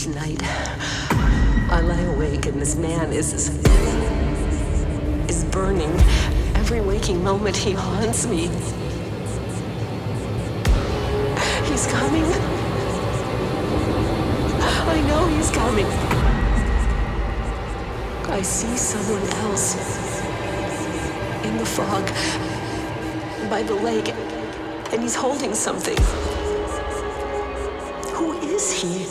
tonight. I lie awake and this man is burning. Every waking moment he haunts me. He's coming. I know he's coming. I see someone else in the fog by the lake, and he's holding something. Who is he?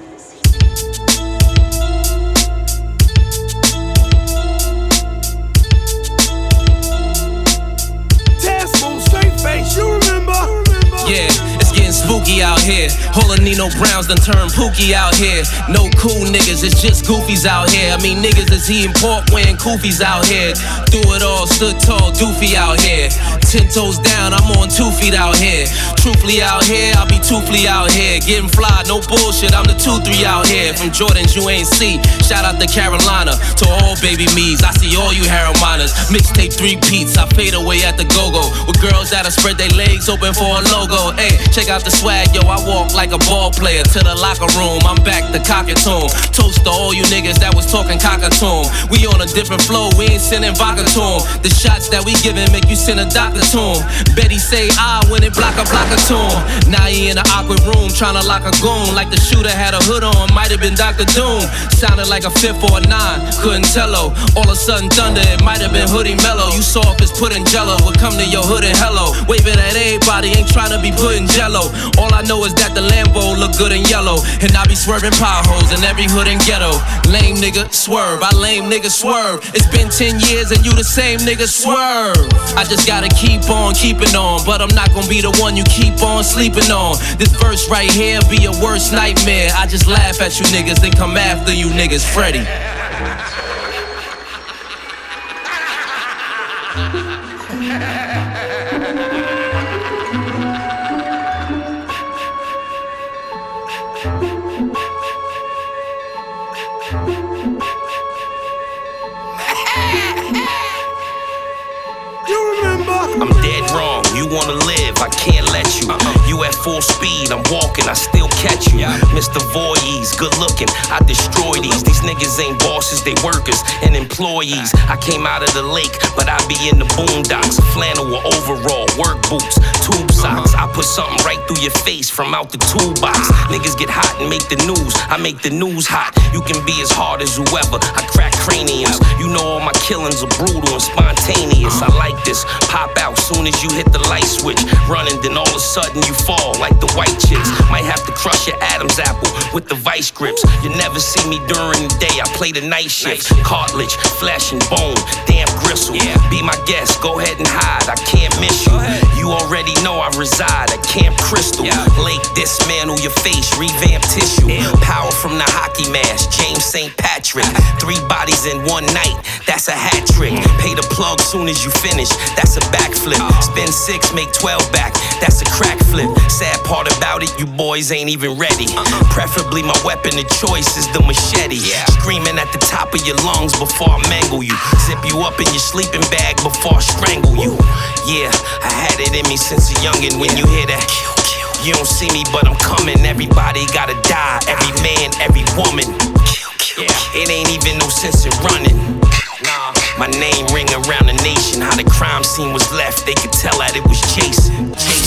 Yeah, it's getting spooky out here. Hola Nino Browns done turned Pookie out here. No cool niggas, it's just goofies out here. I mean niggas is eating pork wearing koofies out here. Through it all, stood tall, doofy out here. 10 toes down, I'm on 2 feet out here. Truthfully out here, I'll be truthfully out here. Getting fly, no bullshit, I'm the 2-3 out here. From Jordans you ain't see, shout out to Carolina. To all baby me's, I see all you harrow miners. Mixtape 3 peats, I fade away at the go-go. With girls that'll spread their legs open for a logo. Hey, check out the swag, yo, I walk like a ball player. To the locker room, I'm back to cockatoon. Toast to all you niggas that was talking cockatoon. We on a different flow, we ain't sending vodka to 'em. The shots that we giving make you send a doctor to 'em. Betty say I when it block a to 'em. Now he in an awkward room tryna lock a goon. Like the shooter had a hood on, might have been Dr. Doom. Sounded like a 5th or a 9, couldn't tell her. All of a sudden thunder, it might have been Hoodie Mellow. You saw if it's putting jello, would come to your hood and hello. Waving at everybody, ain't tryna be putting jello. All I know is that the Lambo look good in yellow. And I be swerving potholes in every hood and ghetto. Lame nigga, swerve, I lame nigga swerve. It's been 10 years and you the same nigga swerve. I just gotta keep on keeping on, but I'm not gonna be the one you keep on sleeping on. This verse right here be your worst nightmare. I just laugh at you niggas, then come after you niggas, Freddy. I'm dead wrong, you wanna live, I can't let you. You at full speed, I'm walking, I still catch you. Mr. Voorhees, good looking, I destroy these. These niggas ain't bosses, they workers and employees. I came out of the lake, but I be in the boondocks. Flannel or overall, work boots, tube socks. I put something right through your face from out the toolbox. Niggas get hot and make the news, I make the news hot. You can be as hard as whoever, I crack craniums. You know all my killings are brutal and spontaneous. I like this, pop out soon as you hit the light switch. Running, then all of a sudden you fall like the white chicks. Might have to crush your Adam's apple with the vice grips. You never see me during the day, I play the night shift. Cartilage, flesh and bone, damn gristle. Be my guest, go ahead and hide, I can't miss you. You already know I reside at Camp Crystal. Lake, dismantle your face, revamp tissue. Power from the hockey mask, James St. Patrick. 3 bodies in one night, that's a hat trick. Pay the plug soon as you finish, that's a backflip. Spin 6, make 12 back, that's a crack flip. Sad part about it, you boys ain't even ready. Preferably my weapon of choice is the machete. Screaming at the top of your lungs before I mangle you. Zip you up in your sleeping bag before I strangle you. Yeah, I had it in me since a youngin'. When you hear that, you don't see me but I'm coming. Everybody gotta die, every man, every woman. It ain't even no sense in running. My name ring around the nation. How the crime scene was left, they could tell that it was Jason.